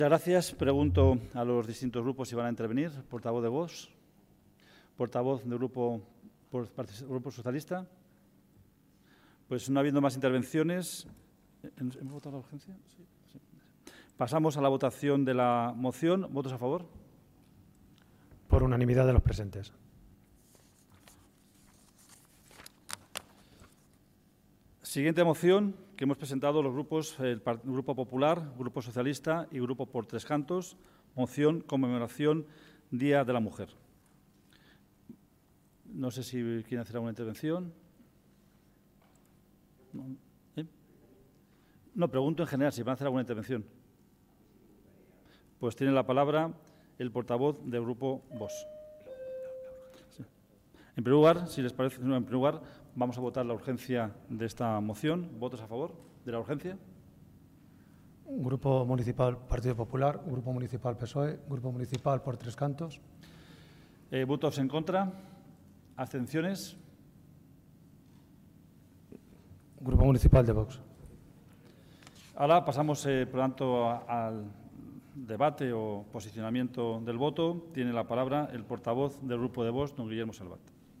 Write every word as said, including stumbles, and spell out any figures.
Muchas gracias. Pregunto a los distintos grupos si van a intervenir. Portavoz de Vox. Portavoz del Grupo, por, Grupo Socialista. Pues no habiendo más intervenciones. ¿Hemos votado la urgencia? Sí, sí. Pasamos a la votación de la moción. ¿Votos a favor? Por unanimidad de los presentes. Siguiente moción que hemos presentado los grupos, el Grupo Popular, Grupo Socialista y Grupo Por Tres Cantos, moción conmemoración Día de la Mujer. No sé si quieren hacer alguna intervención. No, ¿eh? no, pregunto en general si van a hacer alguna intervención. Pues tiene la palabra el portavoz del Grupo Vox. Sí. En primer lugar, si les parece, no, en primer lugar, vamos a votar la urgencia de esta moción. ¿Votos a favor de la urgencia? Grupo Municipal Partido Popular, Grupo Municipal P S O E, Grupo Municipal Por Tres Cantos. Eh, ¿Votos en contra? ¿Abstenciones? Grupo Municipal de Vox. Ahora pasamos, eh, por lo tanto, a, al debate o posicionamiento del voto. Tiene la palabra el portavoz del Grupo de Vox, don Guillermo Salvat.